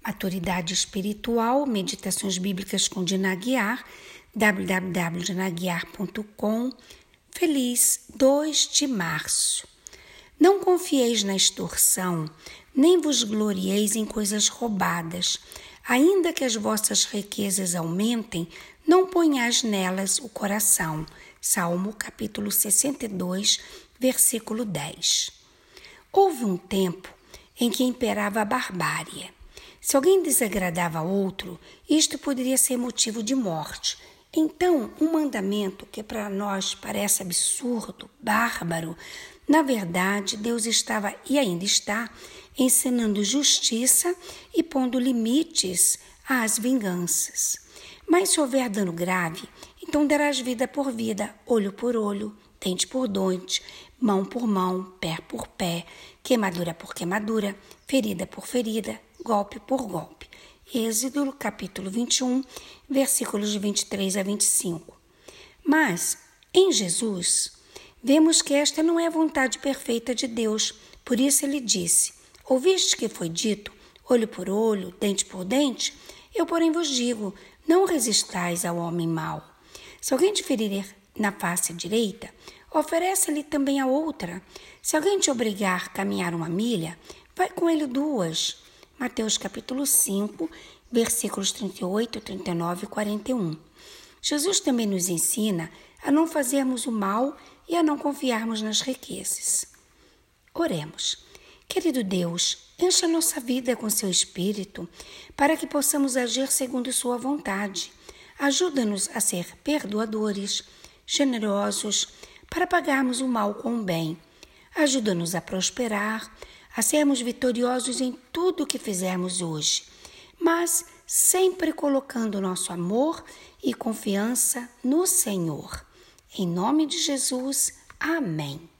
Maturidade Espiritual, Meditações Bíblicas com Dina Aguiar, www.dinaguiar.com. Feliz 2 de março. Não confieis na extorsão, nem vos glorieis em coisas roubadas. Ainda que as vossas riquezas aumentem, não ponhais nelas o coração. Salmo capítulo 62, versículo 10. Houve um tempo em que imperava a barbárie. Se alguém desagradava outro, isto poderia ser motivo de morte. Então, um mandamento que para nós parece absurdo, bárbaro, na verdade, Deus estava e ainda está ensinando justiça e pondo limites às vinganças. Mas se houver dano grave, então darás vida por vida, olho por olho, dente por dente, mão por mão, pé por pé, queimadura por queimadura, ferida por ferida, golpe por golpe. Êxodo capítulo 21, versículos de 23 a 25. Mas, em Jesus, vemos que esta não é a vontade perfeita de Deus. Por isso ele disse: ouviste que foi dito, olho por olho, dente por dente? Eu, porém, vos digo, não resistais ao homem mau. Se alguém te ferir na face direita, oferece-lhe também a outra. Se alguém te obrigar a caminhar 1 milha, vai com ele 2. Mateus capítulo 5, versículos 38, 39 e 41. Jesus também nos ensina a não fazermos o mal e a não confiarmos nas riquezas. Oremos. Querido Deus, encha nossa vida com seu Espírito para que possamos agir segundo sua vontade. Ajuda-nos a ser perdoadores, generosos, para pagarmos o mal com o bem. Ajuda-nos a prosperar, a sermos vitoriosos em tudo o que fizermos hoje, mas sempre colocando nosso amor e confiança no Senhor. Em nome de Jesus, amém.